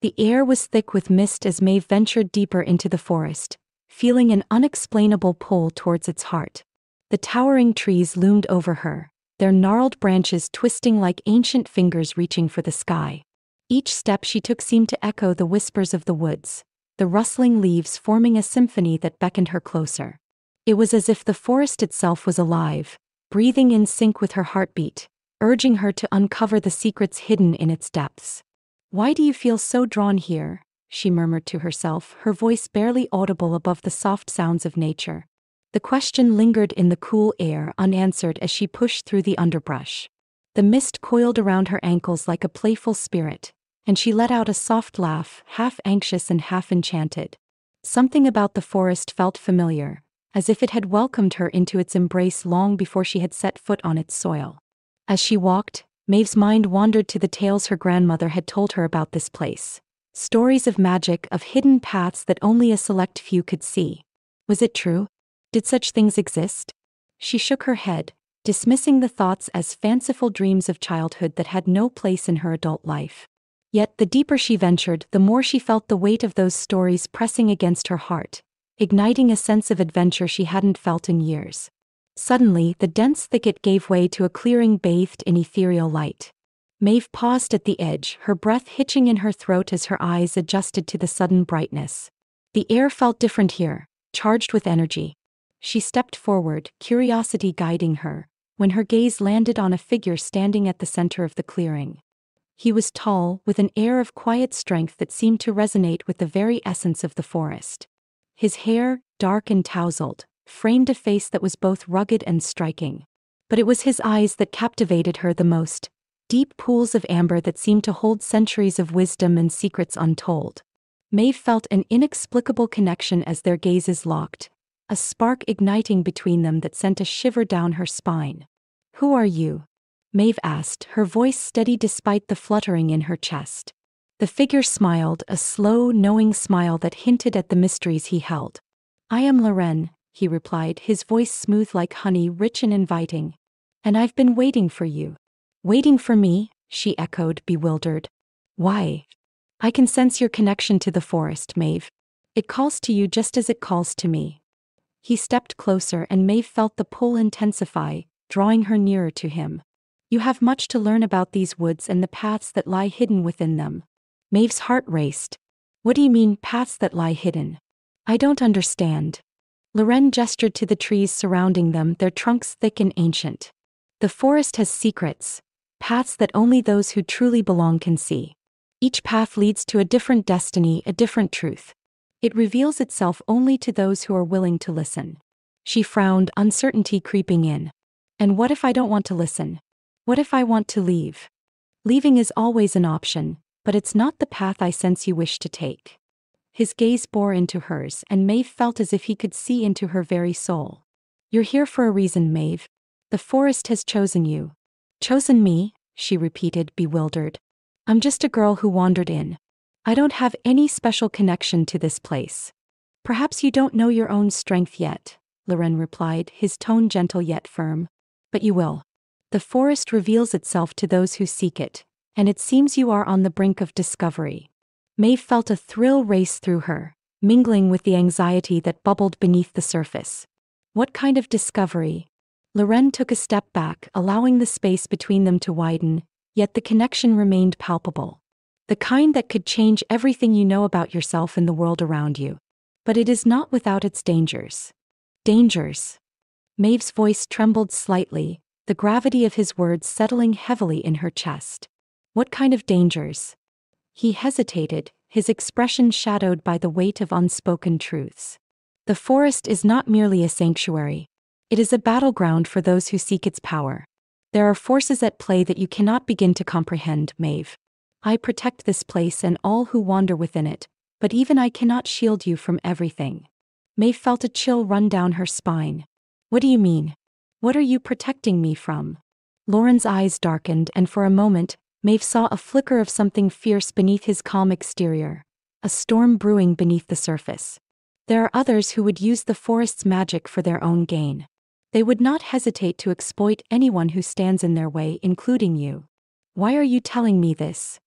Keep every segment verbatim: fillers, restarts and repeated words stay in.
The air was thick with mist as Maeve ventured deeper into the forest, feeling an unexplainable pull towards its heart. The towering trees loomed over her, their gnarled branches twisting like ancient fingers reaching for the sky. Each step she took seemed to echo the whispers of the woods, the rustling leaves forming a symphony that beckoned her closer. It was as if the forest itself was alive, breathing in sync with her heartbeat, urging her to uncover the secrets hidden in its depths. "Why do you feel so drawn here?" she murmured to herself, her voice barely audible above the soft sounds of nature. The question lingered in the cool air unanswered as she pushed through the underbrush. The mist coiled around her ankles like a playful spirit, and she let out a soft laugh, half anxious and half enchanted. Something about the forest felt familiar, as if it had welcomed her into its embrace long before she had set foot on its soil. As she walked, Maeve's mind wandered to the tales her grandmother had told her about this place. Stories of magic, of hidden paths that only a select few could see. Was it true? Did such things exist? She shook her head, dismissing the thoughts as fanciful dreams of childhood that had no place in her adult life. Yet the deeper she ventured, the more she felt the weight of those stories pressing against her heart, igniting a sense of adventure she hadn't felt in years. Suddenly, the dense thicket gave way to a clearing bathed in ethereal light. Maeve paused at the edge, her breath hitching in her throat as her eyes adjusted to the sudden brightness. The air felt different here, charged with energy. She stepped forward, curiosity guiding her, when her gaze landed on a figure standing at the center of the clearing. He was tall, with an air of quiet strength that seemed to resonate with the very essence of the forest. His hair, dark and tousled, framed a face that was both rugged and striking. But it was his eyes that captivated her the most, deep pools of amber that seemed to hold centuries of wisdom and secrets untold. Maeve felt an inexplicable connection as their gazes locked, a spark igniting between them that sent a shiver down her spine. "Who are you?" Maeve asked, her voice steady despite the fluttering in her chest. The figure smiled, a slow, knowing smile that hinted at the mysteries he held. "I am Loren," he replied, his voice smooth like honey, rich and inviting. "And I've been waiting for you." "Waiting for me?" she echoed, bewildered. "Why?" "I can sense your connection to the forest, Maeve. It calls to you just as it calls to me." He stepped closer and Maeve felt the pull intensify, drawing her nearer to him. "You have much to learn about these woods and the paths that lie hidden within them." Maeve's heart raced. "What do you mean, paths that lie hidden? I don't understand." Loren gestured to the trees surrounding them, their trunks thick and ancient. "The forest has secrets, paths that only those who truly belong can see. Each path leads to a different destiny, a different truth. It reveals itself only to those who are willing to listen." She frowned, uncertainty creeping in. "And what if I don't want to listen? What if I want to leave?" "Leaving is always an option, but it's not the path I sense you wish to take." His gaze bore into hers, and Maeve felt as if he could see into her very soul. "You're here for a reason, Maeve. The forest has chosen you." "Chosen me?" she repeated, bewildered. "I'm just a girl who wandered in. I don't have any special connection to this place." "Perhaps you don't know your own strength yet," Loren replied, his tone gentle yet firm. "But you will. The forest reveals itself to those who seek it, and it seems you are on the brink of discovery." Maeve felt a thrill race through her, mingling with the anxiety that bubbled beneath the surface. "What kind of discovery?" Loren took a step back, allowing the space between them to widen, yet the connection remained palpable. "The kind that could change everything you know about yourself and the world around you. But it is not without its dangers." "Dangers?" Maeve's voice trembled slightly, the gravity of his words settling heavily in her chest. "What kind of dangers?" He hesitated, his expression shadowed by the weight of unspoken truths. "The forest is not merely a sanctuary. It is a battleground for those who seek its power. There are forces at play that you cannot begin to comprehend, Maeve. I protect this place and all who wander within it, but even I cannot shield you from everything." Maeve felt a chill run down her spine. "What do you mean? What are you protecting me from?" Loren's eyes darkened, and for a moment, Maeve saw a flicker of something fierce beneath his calm exterior, a storm brewing beneath the surface. "There are others who would use the forest's magic for their own gain. They would not hesitate to exploit anyone who stands in their way, including you." "Why are you telling me this?"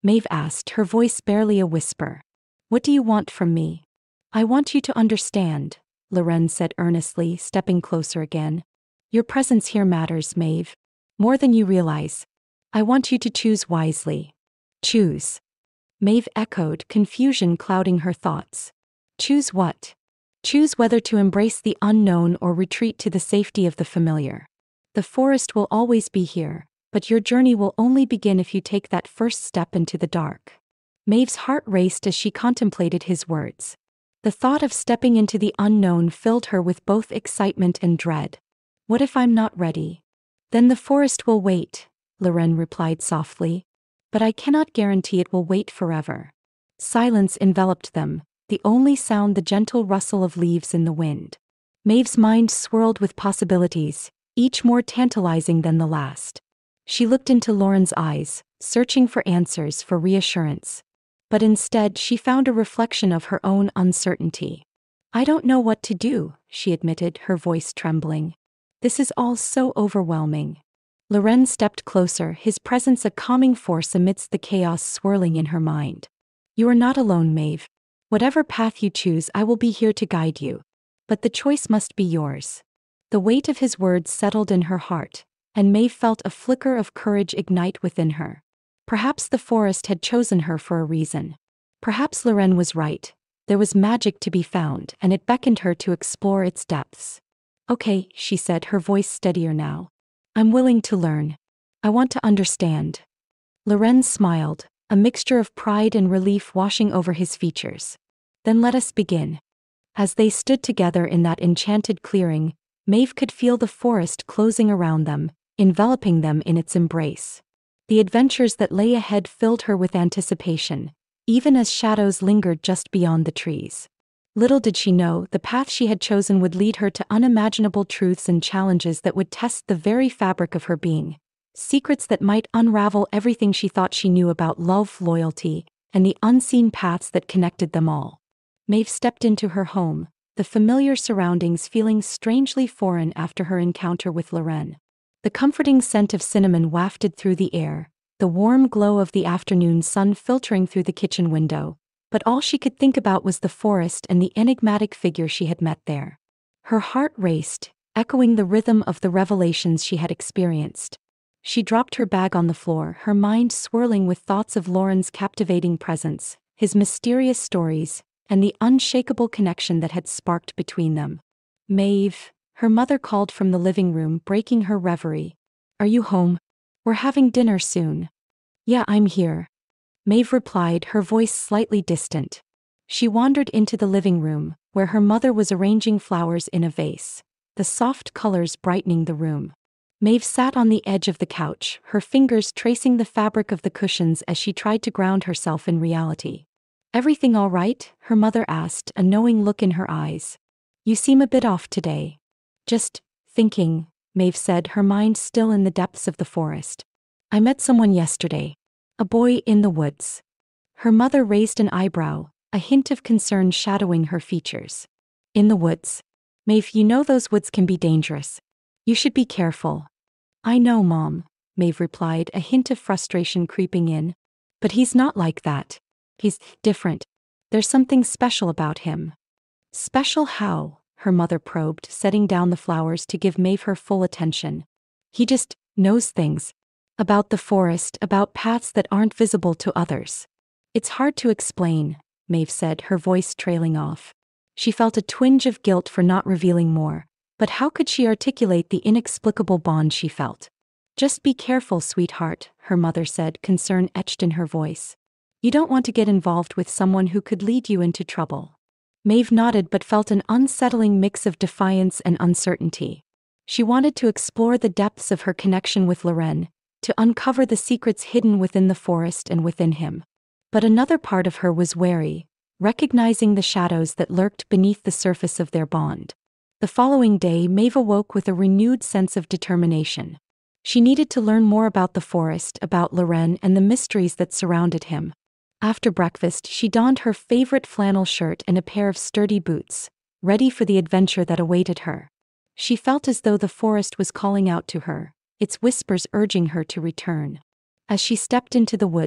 Maeve asked, her voice barely a whisper. What do you want from me? I want you to understand, Loren said earnestly, stepping closer again. Your presence here matters, Maeve. More than you realize. I want you to choose wisely. Choose. Maeve echoed, confusion clouding her thoughts. Choose what? Choose whether to embrace the unknown or retreat to the safety of the familiar. The forest will always be here, but your journey will only begin if you take that first step into the dark. Maeve's heart raced as she contemplated his words. The thought of stepping into the unknown filled her with both excitement and dread. What if I'm not ready? Then the forest will wait, Loren replied softly. But I cannot guarantee it will wait forever. Silence enveloped them, the only sound the gentle rustle of leaves in the wind. Maeve's mind swirled with possibilities, each more tantalizing than the last. She looked into Loren's eyes, searching for answers, for reassurance. But instead she found a reflection of her own uncertainty. I don't know what to do, she admitted, her voice trembling. This is all so overwhelming. Loren stepped closer, his presence a calming force amidst the chaos swirling in her mind. You are not alone, Maeve. Whatever path you choose, I will be here to guide you. But the choice must be yours. The weight of his words settled in her heart, and Maeve felt a flicker of courage ignite within her. Perhaps the forest had chosen her for a reason. Perhaps Loren was right. There was magic to be found, and it beckoned her to explore its depths. Okay, she said, her voice steadier now. I'm willing to learn. I want to understand. Loren smiled, a mixture of pride and relief washing over his features. Then let us begin. As they stood together in that enchanted clearing, Maeve could feel the forest closing around them, enveloping them in its embrace. The adventures that lay ahead filled her with anticipation, even as shadows lingered just beyond the trees. Little did she know, the path she had chosen would lead her to unimaginable truths and challenges that would test the very fabric of her being. Secrets that might unravel everything she thought she knew about love, loyalty, and the unseen paths that connected them all. Maeve stepped into her home, the familiar surroundings feeling strangely foreign after her encounter with Loren. The comforting scent of cinnamon wafted through the air, the warm glow of the afternoon sun filtering through the kitchen window, but all she could think about was the forest and the enigmatic figure she had met there. Her heart raced, echoing the rhythm of the revelations she had experienced. She dropped her bag on the floor, her mind swirling with thoughts of Loren's captivating presence, his mysterious stories, and the unshakable connection that had sparked between them. Maeve, her mother called from the living room, breaking her reverie. Are you home? We're having dinner soon. Yeah, I'm here. Maeve replied, her voice slightly distant. She wandered into the living room, where her mother was arranging flowers in a vase, the soft colors brightening the room. Maeve sat on the edge of the couch, her fingers tracing the fabric of the cushions as she tried to ground herself in reality. Everything all right? Her mother asked, a knowing look in her eyes. You seem a bit off today. Just thinking, Maeve said, her mind still in the depths of the forest. I met someone yesterday. A boy in the woods. Her mother raised an eyebrow, a hint of concern shadowing her features. In the woods? Maeve, you know those woods can be dangerous. You should be careful. I know, Mom, Maeve replied, a hint of frustration creeping in. But he's not like that. He's different. There's something special about him. Special how? Her mother probed, setting down the flowers to give Maeve her full attention. He just knows things. About the forest, about paths that aren't visible to others. It's hard to explain, Maeve said, her voice trailing off. She felt a twinge of guilt for not revealing more, but how could she articulate the inexplicable bond she felt? Just be careful, sweetheart, her mother said, concern etched in her voice. You don't want to get involved with someone who could lead you into trouble. Maeve nodded but felt an unsettling mix of defiance and uncertainty. She wanted to explore the depths of her connection with Loren, to uncover the secrets hidden within the forest and within him. But another part of her was wary, recognizing the shadows that lurked beneath the surface of their bond. The following day, Maeve awoke with a renewed sense of determination. She needed to learn more about the forest, about Loren, and the mysteries that surrounded him. After breakfast, she donned her favorite flannel shirt and a pair of sturdy boots, ready for the adventure that awaited her. She felt as though the forest was calling out to her, its whispers urging her to return. As she stepped into the woods,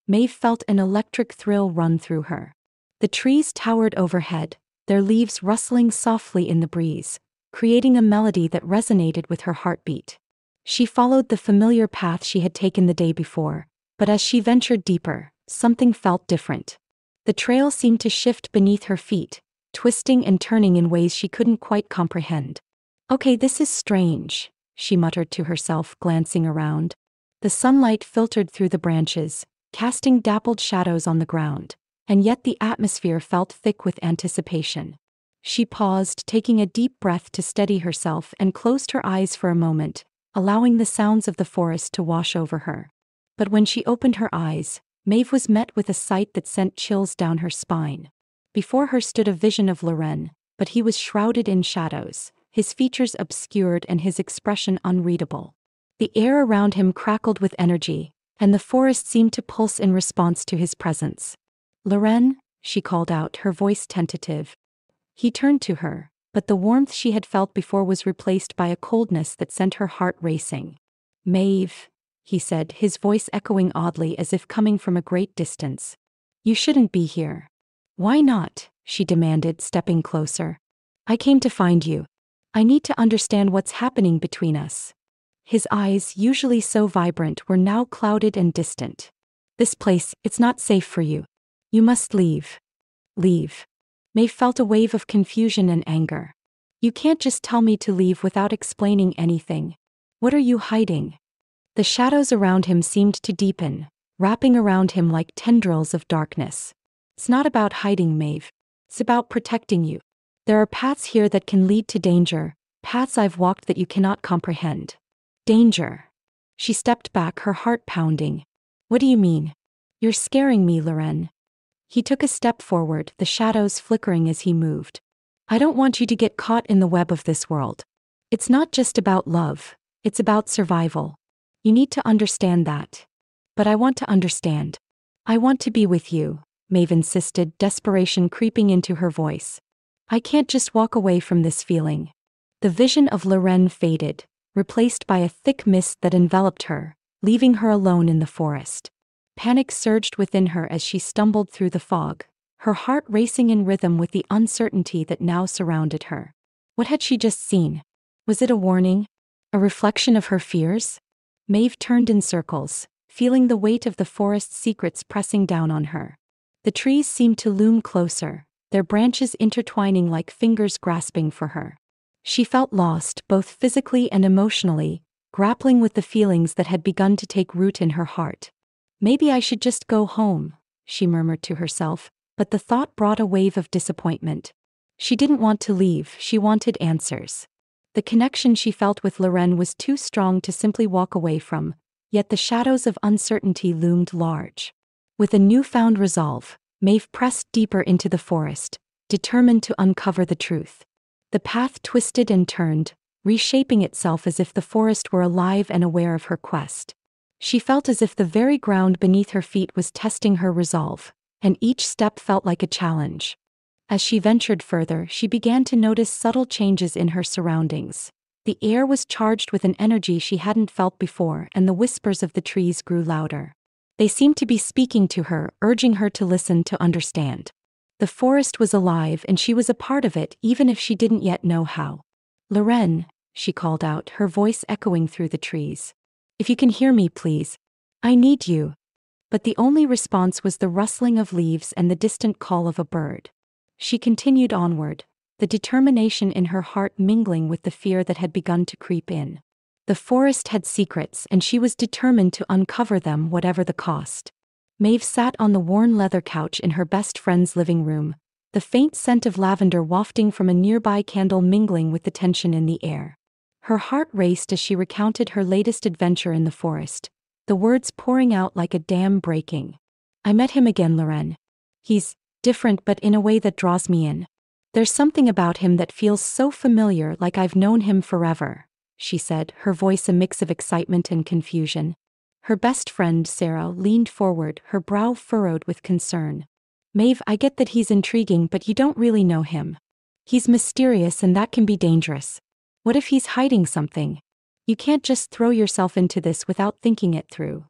Maeve felt an electric thrill run through her. The trees towered overhead, their leaves rustling softly in the breeze, creating a melody that resonated with her heartbeat. She followed the familiar path she had taken the day before, but as she ventured deeper, something felt different. The trail seemed to shift beneath her feet, twisting and turning in ways she couldn't quite comprehend. "Okay, this is strange," she muttered to herself, glancing around. The sunlight filtered through the branches, casting dappled shadows on the ground, and yet the atmosphere felt thick with anticipation. She paused, taking a deep breath to steady herself, and closed her eyes for a moment, allowing the sounds of the forest to wash over her. But when she opened her eyes, Maeve was met with a sight that sent chills down her spine. Before her stood a vision of Loren, but he was shrouded in shadows, his features obscured and his expression unreadable. The air around him crackled with energy, and the forest seemed to pulse in response to his presence. "Loren," she called out, her voice tentative. He turned to her, but the warmth she had felt before was replaced by a coldness that sent her heart racing. "Maeve," he said, his voice echoing oddly as if coming from a great distance. "You shouldn't be here." "Why not?" she demanded, stepping closer. "I came to find you. I need to understand what's happening between us." His eyes, usually so vibrant, were now clouded and distant. "This place, it's not safe for you. You must leave." "Leave?" Maeve felt a wave of confusion and anger. "You can't just tell me to leave without explaining anything. What are you hiding?" The shadows around him seemed to deepen, wrapping around him like tendrils of darkness. "It's not about hiding, Maeve. It's about protecting you. There are paths here that can lead to danger, paths I've walked that you cannot comprehend." "Danger?" She stepped back, her heart pounding. "What do you mean?" "You're scaring me, Loren." He took a step forward, the shadows flickering as he moved. "I don't want you to get caught in the web of this world. It's not just about love, it's about survival. You need to understand that." "But I want to understand. I want to be with you," Maeve insisted, desperation creeping into her voice. "I can't just walk away from this feeling." The vision of Loren faded, replaced by a thick mist that enveloped her, leaving her alone in the forest. Panic surged within her as she stumbled through the fog, her heart racing in rhythm with the uncertainty that now surrounded her. What had she just seen? Was it a warning? A reflection of her fears? Maeve turned in circles, feeling the weight of the forest's secrets pressing down on her. The trees seemed to loom closer, their branches intertwining like fingers grasping for her. She felt lost, both physically and emotionally, grappling with the feelings that had begun to take root in her heart. "Maybe I should just go home," she murmured to herself, but the thought brought a wave of disappointment. She didn't want to leave, she wanted answers. The connection she felt with Loren was too strong to simply walk away from, yet the shadows of uncertainty loomed large. With a newfound resolve, Maeve pressed deeper into the forest, determined to uncover the truth. The path twisted and turned, reshaping itself as if the forest were alive and aware of her quest. She felt as if the very ground beneath her feet was testing her resolve, and each step felt like a challenge. As she ventured further, she began to notice subtle changes in her surroundings. The air was charged with an energy she hadn't felt before, and the whispers of the trees grew louder. They seemed to be speaking to her, urging her to listen, to understand. The forest was alive, and she was a part of it, even if she didn't yet know how. "Loren," she called out, her voice echoing through the trees. "If you can hear me, please. I need you." But the only response was the rustling of leaves and the distant call of a bird. She continued onward, the determination in her heart mingling with the fear that had begun to creep in. The forest had secrets, and she was determined to uncover them, whatever the cost. Maeve sat on the worn leather couch in her best friend's living room, the faint scent of lavender wafting from a nearby candle mingling with the tension in the air. Her heart raced as she recounted her latest adventure in the forest, the words pouring out like a dam breaking. "I met him again, Loren. He's different, but in a way that draws me in. There's something about him that feels so familiar, like I've known him forever," she said, her voice a mix of excitement and confusion. Her best friend, Sarah, leaned forward, her brow furrowed with concern. "Maeve, I get that he's intriguing, but you don't really know him. He's mysterious, and that can be dangerous. What if he's hiding something? You can't just throw yourself into this without thinking it through."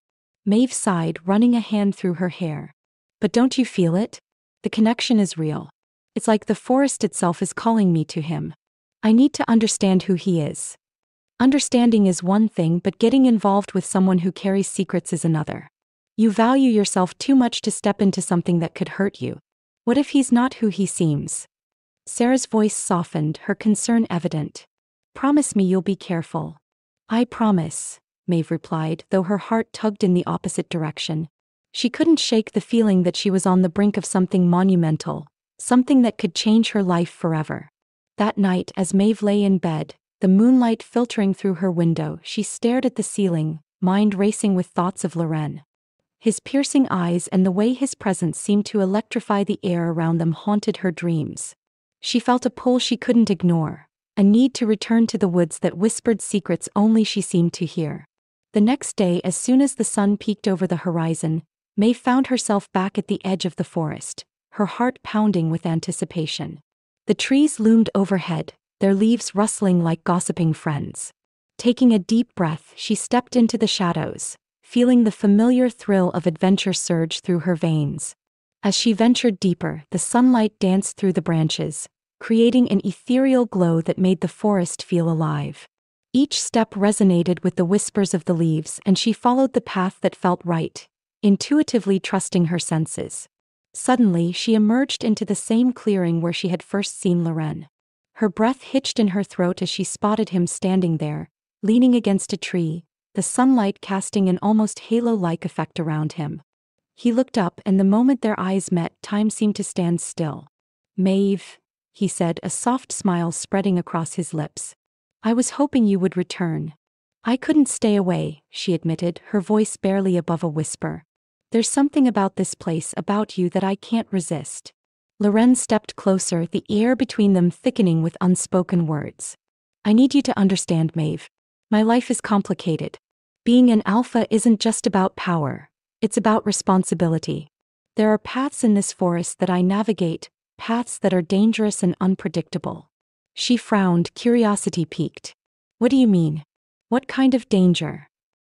Maeve sighed, running a hand through her hair. But don't you feel it? The connection is real. It's like the forest itself is calling me to him. I need to understand who he is. Understanding is one thing, but getting involved with someone who carries secrets is another. You value yourself too much to step into something that could hurt you. What if he's not who he seems? Sarah's voice softened, her concern evident. Promise me you'll be careful. I promise, Maeve replied, though her heart tugged in the opposite direction. She couldn't shake the feeling that she was on the brink of something monumental, something that could change her life forever. That night, as Maeve lay in bed, the moonlight filtering through her window, she stared at the ceiling, mind racing with thoughts of Loren. His piercing eyes and the way his presence seemed to electrify the air around them haunted her dreams. She felt a pull she couldn't ignore, a need to return to the woods that whispered secrets only she seemed to hear. The next day, as soon as the sun peeked over the horizon, Maeve found herself back at the edge of the forest, her heart pounding with anticipation. The trees loomed overhead, their leaves rustling like gossiping friends. Taking a deep breath, she stepped into the shadows, feeling the familiar thrill of adventure surge through her veins. As she ventured deeper, the sunlight danced through the branches, creating an ethereal glow that made the forest feel alive. Each step resonated with the whispers of the leaves, and she followed the path that felt right, intuitively trusting her senses. Suddenly, she emerged into the same clearing where she had first seen Loren. Her breath hitched in her throat as she spotted him standing there, leaning against a tree, the sunlight casting an almost halo-like effect around him. He looked up, and the moment their eyes met, time seemed to stand still. "Maeve," he said, a soft smile spreading across his lips. "I was hoping you would return." "I couldn't stay away," she admitted, her voice barely above a whisper. "There's something about this place, about you, that I can't resist." Loren stepped closer, the air between them thickening with unspoken words. "I need you to understand, Maeve. My life is complicated. Being an alpha isn't just about power, it's about responsibility. There are paths in this forest that I navigate, paths that are dangerous and unpredictable." She frowned, curiosity piqued. "What do you mean? What kind of danger?"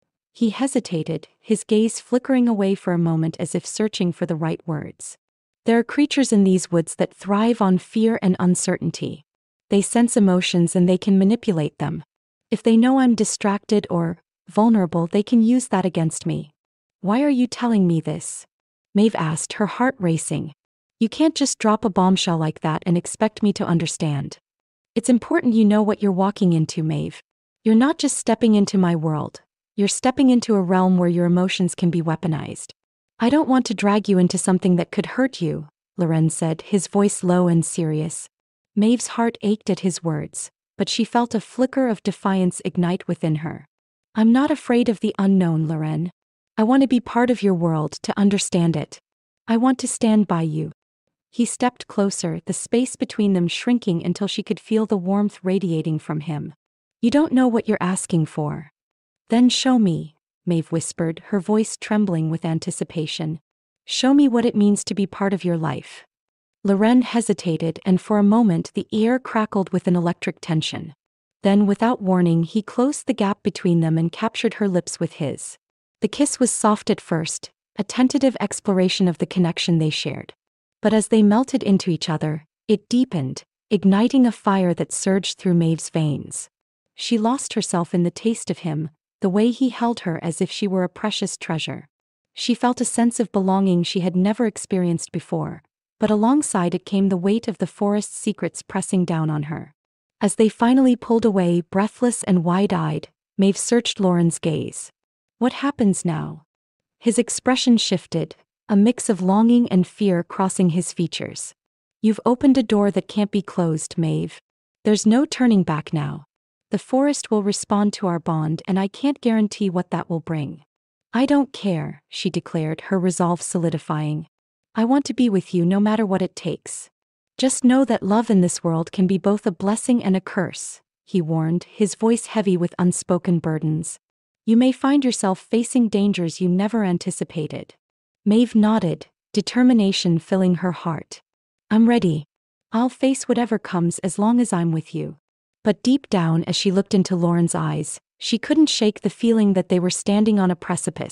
He hesitated, his gaze flickering away for a moment as if searching for the right words. "There are creatures in these woods that thrive on fear and uncertainty. They sense emotions and they can manipulate them. If they know I'm distracted or vulnerable, they can use that against me." "Why are you telling me this?" Maeve asked, her heart racing. "You can't just drop a bombshell like that and expect me to understand. It's important you know what you're walking into, Maeve. You're not just stepping into my world, you're stepping into a realm where your emotions can be weaponized. I don't want to drag you into something that could hurt you," Loren said, his voice low and serious. Maeve's heart ached at his words, but she felt a flicker of defiance ignite within her. "I'm not afraid of the unknown, Loren. I want to be part of your world, to understand it. I want to stand by you." He stepped closer, the space between them shrinking until she could feel the warmth radiating from him. "You don't know what you're asking for." "Then show me," Maeve whispered, her voice trembling with anticipation. "Show me what it means to be part of your life." Loren hesitated, and for a moment the air crackled with an electric tension. Then, without warning, he closed the gap between them and captured her lips with his. The kiss was soft at first, a tentative exploration of the connection they shared. But as they melted into each other, it deepened, igniting a fire that surged through Maeve's veins. She lost herself in the taste of him, the way he held her as if she were a precious treasure. She felt a sense of belonging she had never experienced before, but alongside it came the weight of the forest's secrets pressing down on her. As they finally pulled away, breathless and wide-eyed, Maeve searched Loren's gaze. "What happens now?" His expression shifted, a mix of longing and fear crossing his features. "You've opened a door that can't be closed, Maeve. There's no turning back now. The forest will respond to our bond, and I can't guarantee what that will bring." "I don't care," she declared, her resolve solidifying. "I want to be with you no matter what it takes. Just know that love in this world can be both a blessing and a curse," he warned, his voice heavy with unspoken burdens. "You may find yourself facing dangers you never anticipated." Maeve nodded, determination filling her heart. "I'm ready. I'll face whatever comes as long as I'm with you." But deep down, as she looked into Loren's eyes, she couldn't shake the feeling that they were standing on a precipice,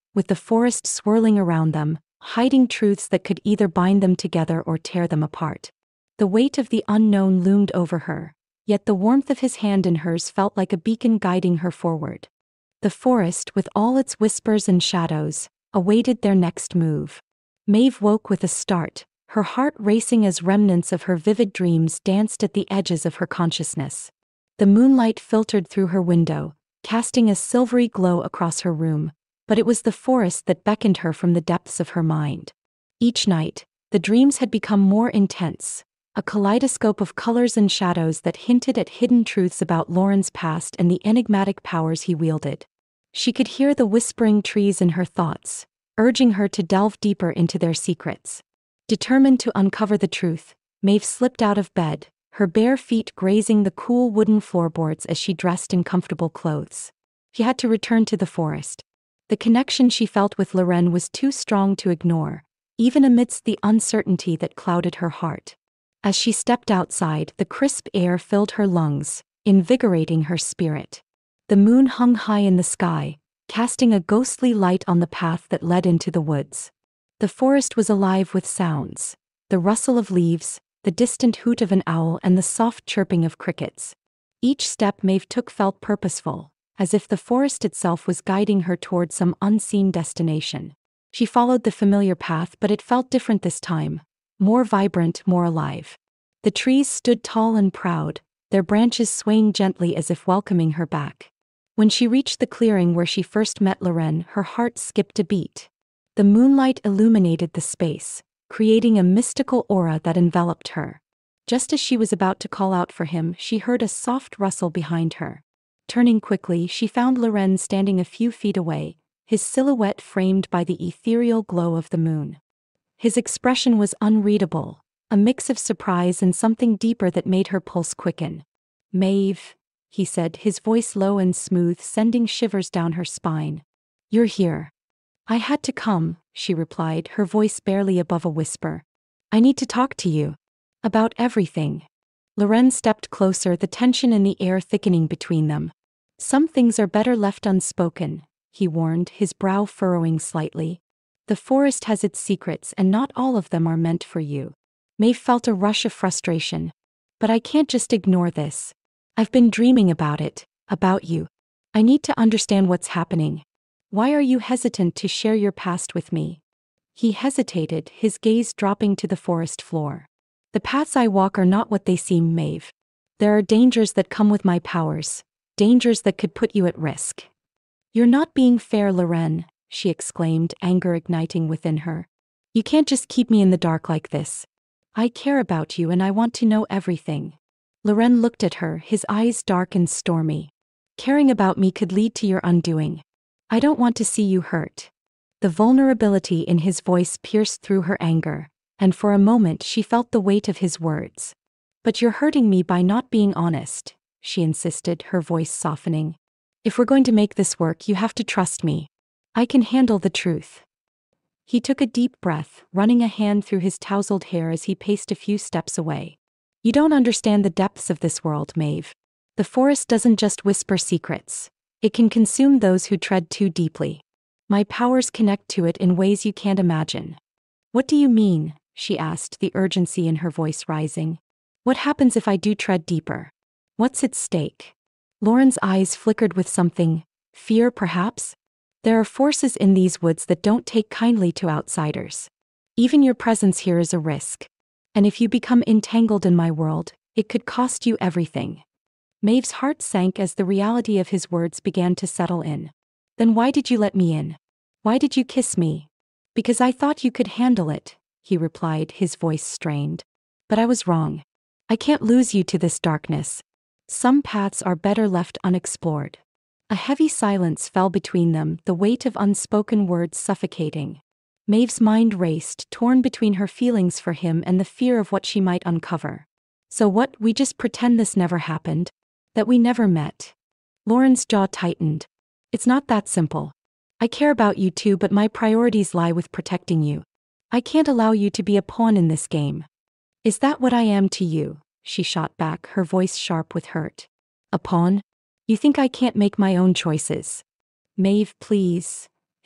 with the forest swirling around them, hiding truths that could either bind them together or tear them apart. The weight of the unknown loomed over her, yet the warmth of his hand in hers felt like a beacon guiding her forward. The forest, with all its whispers and shadows, awaited their next move. Maeve woke with a start, her heart racing as remnants of her vivid dreams danced at the edges of her consciousness. The moonlight filtered through her window, casting a silvery glow across her room, but it was the forest that beckoned her from the depths of her mind. Each night, the dreams had become more intense, a kaleidoscope of colors and shadows that hinted at hidden truths about Lauren's past and the enigmatic powers he wielded. She could hear the whispering trees in her thoughts, urging her to delve deeper into their secrets. Determined to uncover the truth, Maeve slipped out of bed, her bare feet grazing the cool wooden floorboards as she dressed in comfortable clothes. She had to return to the forest. The connection she felt with Loren was too strong to ignore, even amidst the uncertainty that clouded her heart. As she stepped outside, the crisp air filled her lungs, invigorating her spirit. The moon hung high in the sky, casting a ghostly light on the path that led into the woods. The forest was alive with sounds, the rustle of leaves, the distant hoot of an owl, and the soft chirping of crickets. Each step Maeve took felt purposeful, as if the forest itself was guiding her toward some unseen destination. She followed the familiar path, but it felt different this time, more vibrant, more alive. The trees stood tall and proud, their branches swaying gently as if welcoming her back. When she reached the clearing where she first met Loren, her heart skipped a beat. The moonlight illuminated the space, creating a mystical aura that enveloped her. Just as she was about to call out for him, she heard a soft rustle behind her. Turning quickly, she found Loren standing a few feet away, his silhouette framed by the ethereal glow of the moon. His expression was unreadable, a mix of surprise and something deeper that made her pulse quicken. "Maeve," he said, his voice low and smooth, sending shivers down her spine. "You're here." "I had to come," she replied, her voice barely above a whisper. "I need to talk to you. About everything." Loren stepped closer, the tension in the air thickening between them. "Some things are better left unspoken," he warned, his brow furrowing slightly. "The forest has its secrets, and not all of them are meant for you." Maeve felt a rush of frustration. "But I can't just ignore this. I've been dreaming about it, about you. I need to understand what's happening. Why are you hesitant to share your past with me?" He hesitated, his gaze dropping to the forest floor. "The paths I walk are not what they seem, Maeve. There are dangers that come with my powers, dangers that could put you at risk." "You're not being fair, Loren," she exclaimed, anger igniting within her. "You can't just keep me in the dark like this. I care about you and I want to know everything." Loren looked at her, his eyes dark and stormy. "Caring about me could lead to your undoing. I don't want to see you hurt." The vulnerability in his voice pierced through her anger, and for a moment she felt the weight of his words. "But you're hurting me by not being honest," she insisted, her voice softening. "If we're going to make this work, you have to trust me. I can handle the truth." He took a deep breath, running a hand through his tousled hair as he paced a few steps away. "You don't understand the depths of this world, Maeve. The forest doesn't just whisper secrets. It can consume those who tread too deeply. My powers connect to it in ways you can't imagine." "What do you mean?" she asked, the urgency in her voice rising. "What happens if I do tread deeper? What's at stake?" Lauren's eyes flickered with something, fear perhaps? "There are forces in these woods that don't take kindly to outsiders. Even your presence here is a risk. And if you become entangled in my world, it could cost you everything." Maeve's heart sank as the reality of his words began to settle in. "Then why did you let me in? Why did you kiss me?" "Because I thought you could handle it," he replied, his voice strained. "But I was wrong. I can't lose you to this darkness. Some paths are better left unexplored." A heavy silence fell between them, the weight of unspoken words suffocating. Maeve's mind raced, torn between her feelings for him and the fear of what she might uncover. "So what, we just pretend this never happened? That we never met?" Lauren's jaw tightened. "It's not that simple. I care about you too, but my priorities lie with protecting you. I can't allow you to be a pawn in this game." "Is that what I am to you?" she shot back, her voice sharp with hurt. "A pawn? You think I can't make my own choices?" "Maeve, please."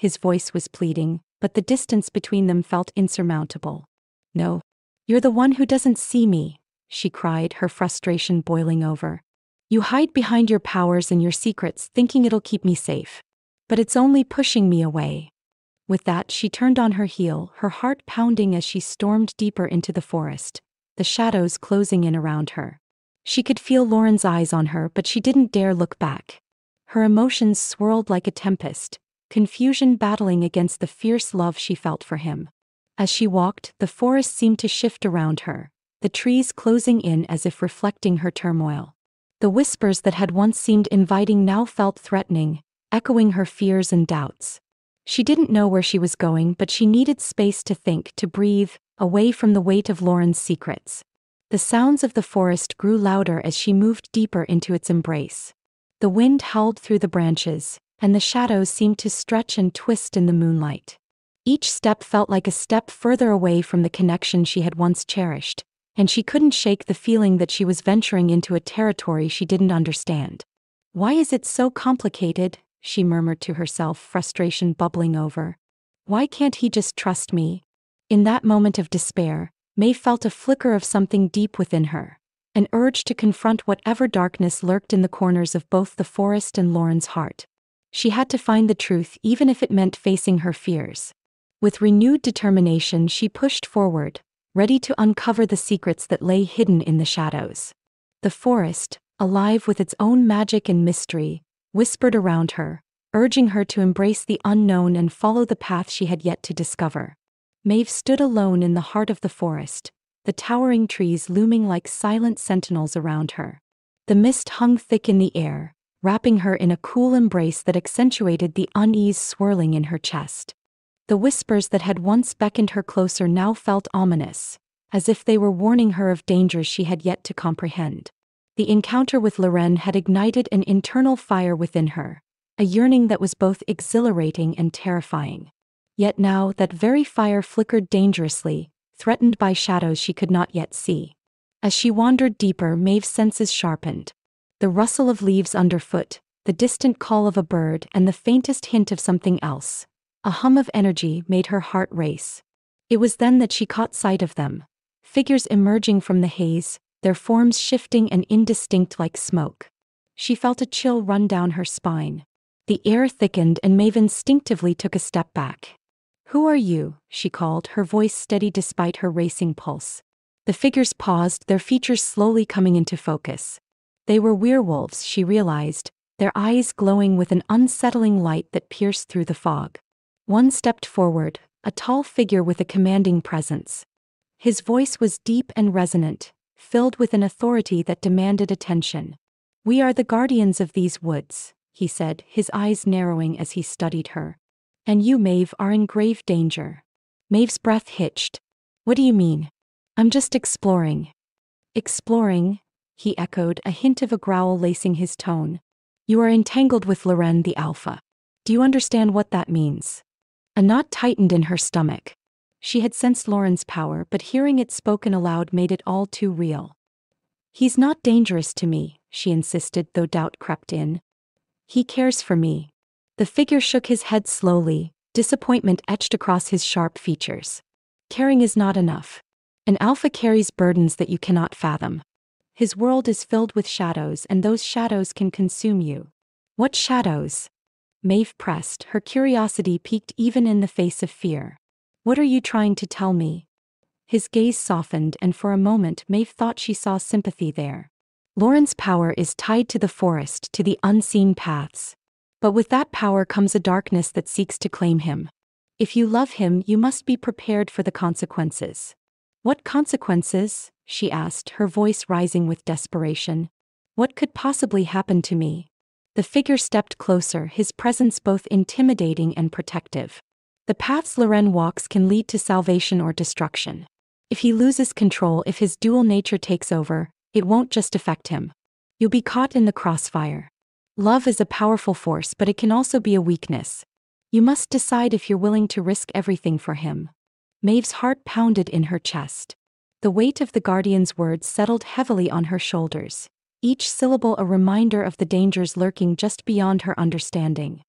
his voice was pleading, but the distance between them felt insurmountable. "No. You're the one who doesn't see me," she cried, her frustration boiling over. "You hide behind your powers and your secrets, thinking it'll keep me safe. But it's only pushing me away." With that, she turned on her heel, her heart pounding as she stormed deeper into the forest, the shadows closing in around her. She could feel Lauren's eyes on her, but she didn't dare look back. Her emotions swirled like a tempest, confusion battling against the fierce love she felt for him. As she walked, the forest seemed to shift around her, the trees closing in as if reflecting her turmoil. The whispers that had once seemed inviting now felt threatening, echoing her fears and doubts. She didn't know where she was going, but she needed space to think, to breathe, away from the weight of Lauren's secrets. The sounds of the forest grew louder as she moved deeper into its embrace. The wind howled through the branches, and the shadows seemed to stretch and twist in the moonlight. Each step felt like a step further away from the connection she had once cherished, and she couldn't shake the feeling that she was venturing into a territory she didn't understand. "Why is it so complicated?" she murmured to herself, frustration bubbling over. "Why can't he just trust me?" In that moment of despair, Maeve felt a flicker of something deep within her, an urge to confront whatever darkness lurked in the corners of both the forest and Lauren's heart. She had to find the truth, even if it meant facing her fears. With renewed determination, she pushed forward, ready to uncover the secrets that lay hidden in the shadows. The forest, alive with its own magic and mystery, whispered around her, urging her to embrace the unknown and follow the path she had yet to discover. Maeve stood alone in the heart of the forest, the towering trees looming like silent sentinels around her. The mist hung thick in the air, wrapping her in a cool embrace that accentuated the unease swirling in her chest. The whispers that had once beckoned her closer now felt ominous, as if they were warning her of dangers she had yet to comprehend. The encounter with Loren had ignited an internal fire within her, a yearning that was both exhilarating and terrifying. Yet now that very fire flickered dangerously, threatened by shadows she could not yet see. As she wandered deeper, Maeve's senses sharpened. The rustle of leaves underfoot, the distant call of a bird, and the faintest hint of something else, a hum of energy, made her heart race. It was then that she caught sight of them, figures emerging from the haze, their forms shifting and indistinct like smoke. She felt a chill run down her spine. The air thickened and Maeve instinctively took a step back. "Who are you?" she called, her voice steady despite her racing pulse. The figures paused, their features slowly coming into focus. They were werewolves, she realized, their eyes glowing with an unsettling light that pierced through the fog. One stepped forward, a tall figure with a commanding presence. His voice was deep and resonant, filled with an authority that demanded attention. "We are the guardians of these woods," he said, his eyes narrowing as he studied her. "And you, Maeve, are in grave danger." Maeve's breath hitched. "What do you mean?" "I'm just exploring." "Exploring?" he echoed, a hint of a growl lacing his tone. "You are entangled with Loren the Alpha. Do you understand what that means?" A knot tightened in her stomach. She had sensed Lauren's power, but hearing it spoken aloud made it all too real. "He's not dangerous to me," she insisted, though doubt crept in. "He cares for me." The figure shook his head slowly, disappointment etched across his sharp features. "Caring is not enough. An alpha carries burdens that you cannot fathom. His world is filled with shadows, and those shadows can consume you." "What shadows?" Maeve pressed, her curiosity piqued even in the face of fear. "What are you trying to tell me?" His gaze softened, and for a moment Maeve thought she saw sympathy there. "Lauren's power is tied to the forest, to the unseen paths. But with that power comes a darkness that seeks to claim him. If you love him, you must be prepared for the consequences." "What consequences?" she asked, her voice rising with desperation. "What could possibly happen to me?" The figure stepped closer, his presence both intimidating and protective. "The paths Loren walks can lead to salvation or destruction. If he loses control, if his dual nature takes over, it won't just affect him. You'll be caught in the crossfire. Love is a powerful force, but it can also be a weakness. You must decide if you're willing to risk everything for him." Maeve's heart pounded in her chest. The weight of the guardian's words settled heavily on her shoulders, each syllable a reminder of the dangers lurking just beyond her understanding.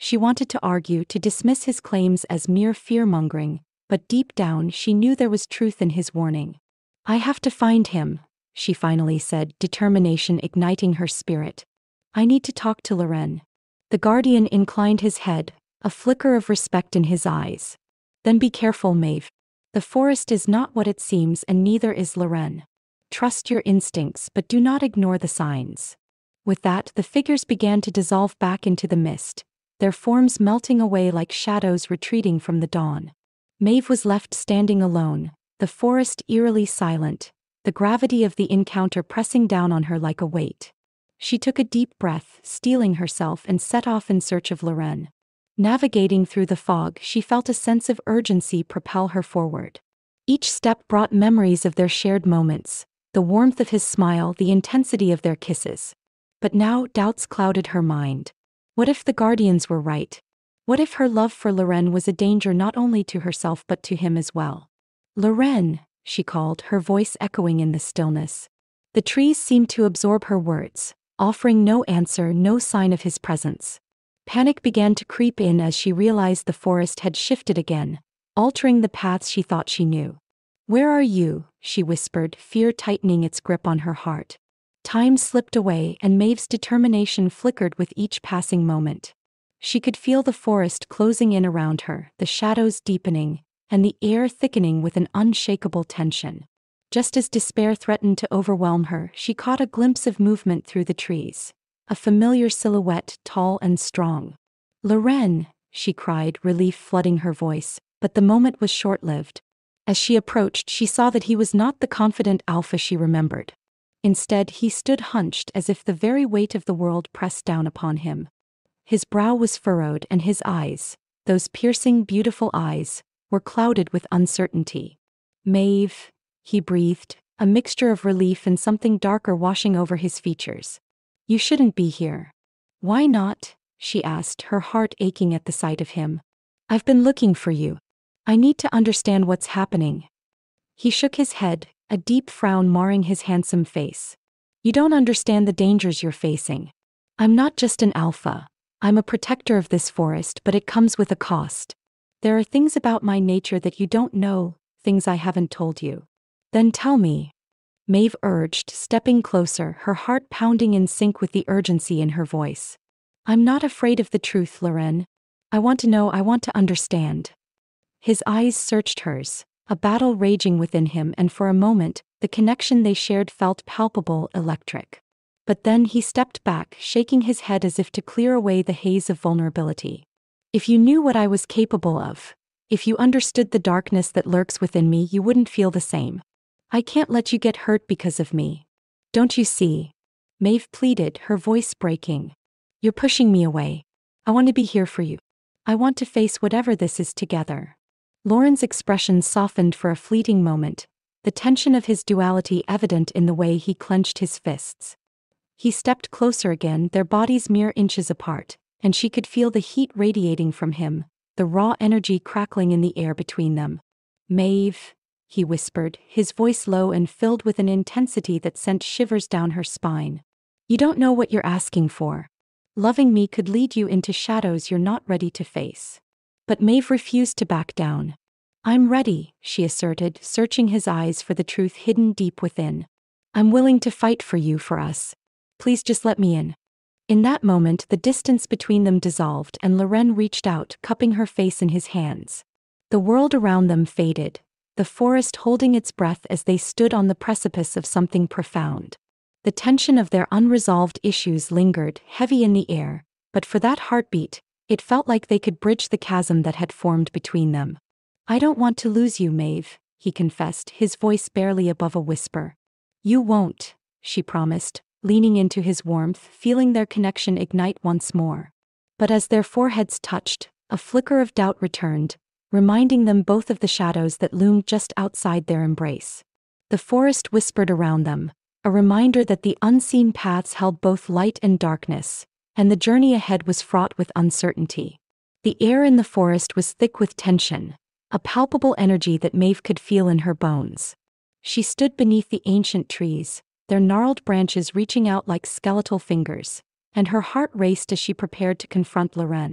She wanted to argue, to dismiss his claims as mere fear-mongering, but deep down she knew there was truth in his warning. "I have to find him," she finally said, determination igniting her spirit. "I need to talk to Loren." The guardian inclined his head, a flicker of respect in his eyes. "Then be careful, Maeve. The forest is not what it seems, and neither is Loren. Trust your instincts, but do not ignore the signs." With that, the figures began to dissolve back into the mist, their forms melting away like shadows retreating from the dawn. Maeve was left standing alone, the forest eerily silent, the gravity of the encounter pressing down on her like a weight. She took a deep breath, steeling herself, and set off in search of Loren. Navigating through the fog, she felt a sense of urgency propel her forward. Each step brought memories of their shared moments, the warmth of his smile, the intensity of their kisses. But now doubts clouded her mind. What if the guardians were right? What if her love for Loren was a danger not only to herself but to him as well? "Loren," she called, her voice echoing in the stillness. The trees seemed to absorb her words, offering no answer, no sign of his presence. Panic began to creep in as she realized the forest had shifted again, altering the paths she thought she knew. "Where are you?" she whispered, fear tightening its grip on her heart. Time slipped away, and Maeve's determination flickered with each passing moment. She could feel the forest closing in around her, the shadows deepening, and the air thickening with an unshakable tension. Just as despair threatened to overwhelm her, she caught a glimpse of movement through the trees. A familiar silhouette, tall and strong. "Loren," she cried, relief flooding her voice, but the moment was short-lived. As she approached, she saw that he was not the confident alpha she remembered. Instead, he stood hunched as if the very weight of the world pressed down upon him. His brow was furrowed, and his eyes, those piercing, beautiful eyes, were clouded with uncertainty. "Maeve," he breathed, a mixture of relief and something darker washing over his features. "You shouldn't be here." "Why not?" she asked, her heart aching at the sight of him. "I've been looking for you. I need to understand what's happening." He shook his head, a deep frown marring his handsome face. "You don't understand the dangers you're facing. I'm not just an alpha. I'm a protector of this forest, but it comes with a cost. There are things about my nature that you don't know, things I haven't told you." "Then tell me," Maeve urged, stepping closer, her heart pounding in sync with the urgency in her voice. "I'm not afraid of the truth, Loren. I want to know, I want to understand." His eyes searched hers, a battle raging within him, and for a moment, the connection they shared felt palpable, electric. But then he stepped back, shaking his head as if to clear away the haze of vulnerability. "If you knew what I was capable of, if you understood the darkness that lurks within me, you wouldn't feel the same. I can't let you get hurt because of me. Don't you see?" Maeve pleaded, her voice breaking. "You're pushing me away. I want to be here for you. I want to face whatever this is together." Loren's expression softened for a fleeting moment, the tension of his duality evident in the way he clenched his fists. He stepped closer again, their bodies mere inches apart, and she could feel the heat radiating from him, the raw energy crackling in the air between them. "Maeve," he whispered, his voice low and filled with an intensity that sent shivers down her spine. "You don't know what you're asking for. Loving me could lead you into shadows you're not ready to face." But Maeve refused to back down. "I'm ready," she asserted, searching his eyes for the truth hidden deep within. "I'm willing to fight for you, for us. Please just let me in." In that moment, the distance between them dissolved, and Loren reached out, cupping her face in his hands. The world around them faded, the forest holding its breath as they stood on the precipice of something profound. The tension of their unresolved issues lingered, heavy in the air, but for that heartbeat, it felt like they could bridge the chasm that had formed between them. "I don't want to lose you, Maeve," he confessed, his voice barely above a whisper. "You won't," she promised, leaning into his warmth, feeling their connection ignite once more. But as their foreheads touched, a flicker of doubt returned, reminding them both of the shadows that loomed just outside their embrace. The forest whispered around them, a reminder that the unseen paths held both light and darkness, and the journey ahead was fraught with uncertainty. The air in the forest was thick with tension, a palpable energy that Maeve could feel in her bones. She stood beneath the ancient trees, their gnarled branches reaching out like skeletal fingers, and her heart raced as she prepared to confront Loren.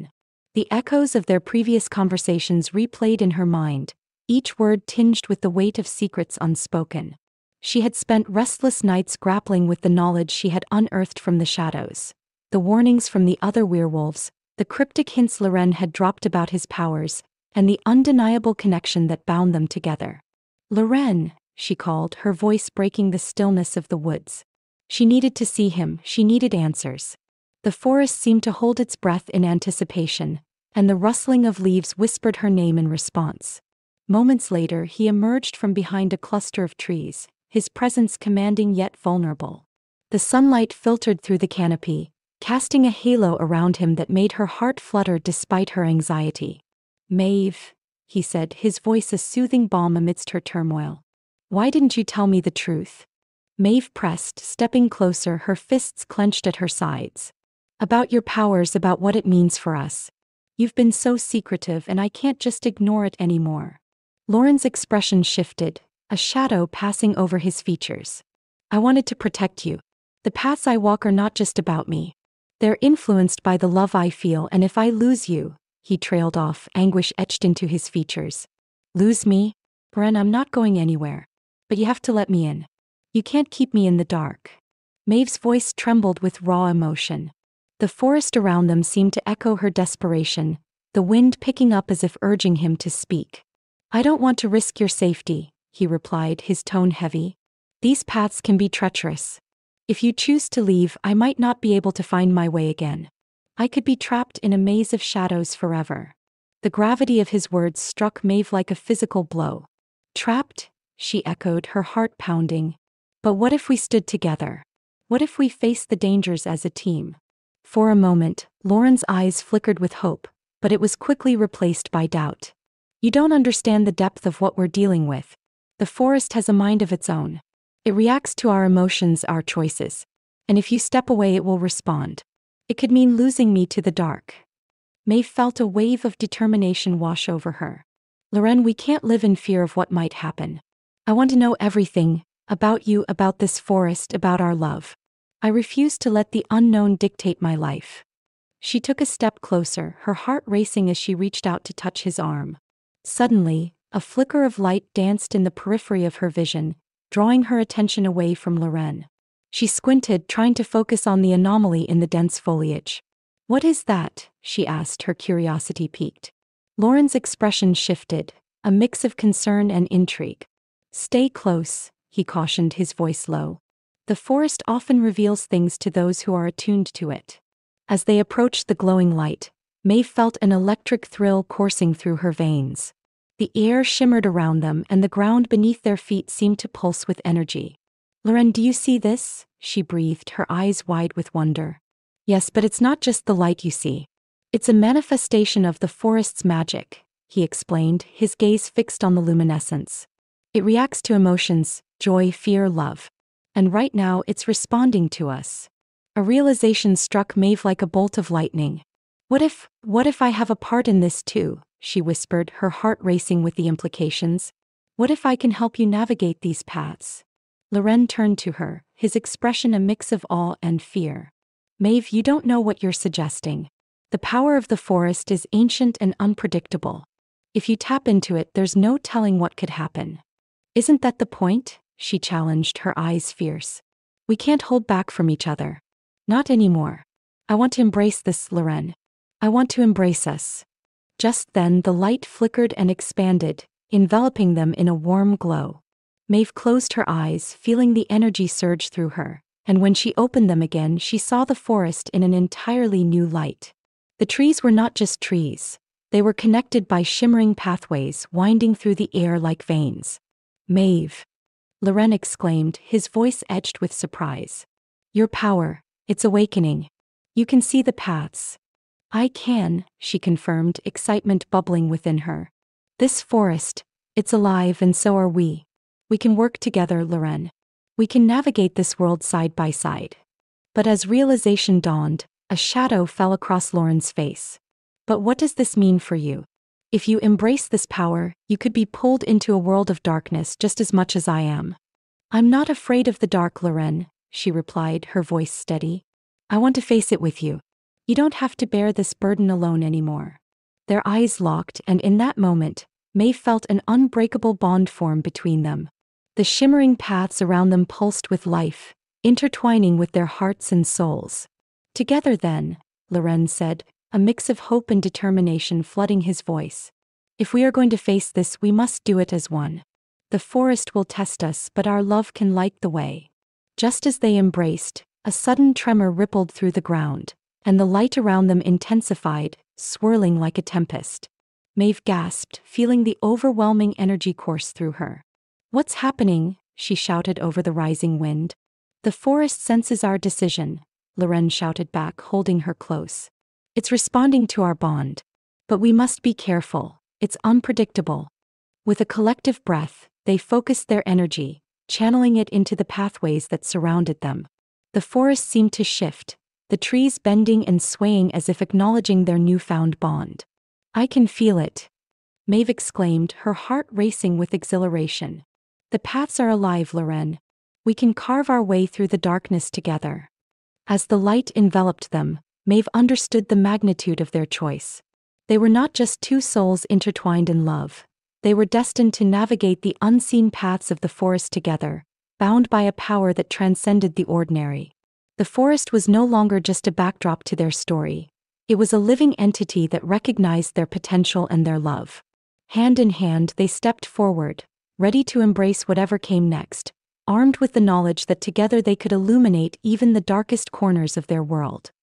The echoes of their previous conversations replayed in her mind, each word tinged with the weight of secrets unspoken. She had spent restless nights grappling with the knowledge she had unearthed from the shadows, the warnings from the other werewolves, the cryptic hints Loren had dropped about his powers, and the undeniable connection that bound them together. "Loren," she called, her voice breaking the stillness of the woods. She needed to see him, she needed answers. The forest seemed to hold its breath in anticipation, and the rustling of leaves whispered her name in response. Moments later, he emerged from behind a cluster of trees, his presence commanding yet vulnerable. The sunlight filtered through the canopy, casting a halo around him that made her heart flutter despite her anxiety. "Maeve," he said, his voice a soothing balm amidst her turmoil. "Why didn't you tell me the truth?" Maeve pressed, stepping closer, her fists clenched at her sides. "About your powers, about what it means for us. You've been so secretive and I can't just ignore it anymore." Loren's expression shifted, a shadow passing over his features. "I wanted to protect you. The paths I walk are not just about me. They're influenced by the love I feel, and if I lose you," he trailed off, anguish etched into his features. "Lose me? Bren, I'm not going anywhere. But you have to let me in. You can't keep me in the dark." Maeve's voice trembled with raw emotion. The forest around them seemed to echo her desperation, the wind picking up as if urging him to speak. "I don't want to risk your safety," he replied, his tone heavy. "These paths can be treacherous. If you choose to leave, I might not be able to find my way again. I could be trapped in a maze of shadows forever." The gravity of his words struck Maeve like a physical blow. "Trapped?" she echoed, her heart pounding. "But what if we stood together? What if we faced the dangers as a team?" For a moment, Loren's eyes flickered with hope, but it was quickly replaced by doubt. "You don't understand the depth of what we're dealing with. The forest has a mind of its own. It reacts to our emotions, our choices. And if you step away, it will respond. It could mean losing me to the dark." Maeve felt a wave of determination wash over her. "Loren, we can't live in fear of what might happen. I want to know everything, about you, about this forest, about our love. I refuse to let the unknown dictate my life." She took a step closer, her heart racing as she reached out to touch his arm. Suddenly, a flicker of light danced in the periphery of her vision, drawing her attention away from Loren. She squinted, trying to focus on the anomaly in the dense foliage. "What is that?" she asked, her curiosity piqued. Loren's expression shifted, a mix of concern and intrigue. "Stay close," he cautioned, his voice low. "The forest often reveals things to those who are attuned to it." As they approached the glowing light, Maeve felt an electric thrill coursing through her veins. The air shimmered around them and the ground beneath their feet seemed to pulse with energy. "Loren, do you see this?" she breathed, her eyes wide with wonder. "Yes, but it's not just the light you see. It's a manifestation of the forest's magic," he explained, his gaze fixed on the luminescence. "It reacts to emotions, joy, fear, love. And right now it's responding to us." A realization struck Maeve like a bolt of lightning. What if, what if I have a part in this too?" she whispered, her heart racing with the implications. "What if I can help you navigate these paths?" Loren turned to her, his expression a mix of awe and fear. "Maeve, you don't know what you're suggesting. The power of the forest is ancient and unpredictable. If you tap into it, there's no telling what could happen." "Isn't that the point?" she challenged, her eyes fierce. "We can't hold back from each other. Not anymore. I want to embrace this, Loren. I want to embrace us." Just then the light flickered and expanded, enveloping them in a warm glow. Maeve closed her eyes, feeling the energy surge through her, and when she opened them again she saw the forest in an entirely new light. The trees were not just trees. They were connected by shimmering pathways winding through the air like veins. "Maeve!" Loren exclaimed, his voice edged with surprise. "Your power, it's awakening. You can see the paths." "I can," she confirmed, excitement bubbling within her. "This forest, it's alive and so are we. We can work together, Loren. We can navigate this world side by side." But as realization dawned, a shadow fell across Loren's face. "But what does this mean for you? If you embrace this power, you could be pulled into a world of darkness just as much as I am." "I'm not afraid of the dark, Loren," she replied, her voice steady. "I want to face it with you. You don't have to bear this burden alone anymore." Their eyes locked, and in that moment, Maeve felt an unbreakable bond form between them. The shimmering paths around them pulsed with life, intertwining with their hearts and souls. Together then, Loren said, a mix of hope and determination flooding his voice. If we are going to face this, we must do it as one. The forest will test us, but our love can light the way. Just as they embraced, a sudden tremor rippled through the ground, and the light around them intensified, swirling like a tempest. Maeve gasped, feeling the overwhelming energy course through her. "What's happening?" she shouted over the rising wind. "The forest senses our decision," Loren shouted back, holding her close. "It's responding to our bond. But we must be careful, it's unpredictable." With a collective breath, they focused their energy, channeling it into the pathways that surrounded them. The forest seemed to shift, the trees bending and swaying as if acknowledging their newfound bond. "I can feel it," Maeve exclaimed, her heart racing with exhilaration. "The paths are alive, Loren. We can carve our way through the darkness together." As the light enveloped them, Maeve understood the magnitude of their choice. They were not just two souls intertwined in love. They were destined to navigate the unseen paths of the forest together, bound by a power that transcended the ordinary. The forest was no longer just a backdrop to their story. It was a living entity that recognized their potential and their love. Hand in hand, they stepped forward, ready to embrace whatever came next, armed with the knowledge that together they could illuminate even the darkest corners of their world.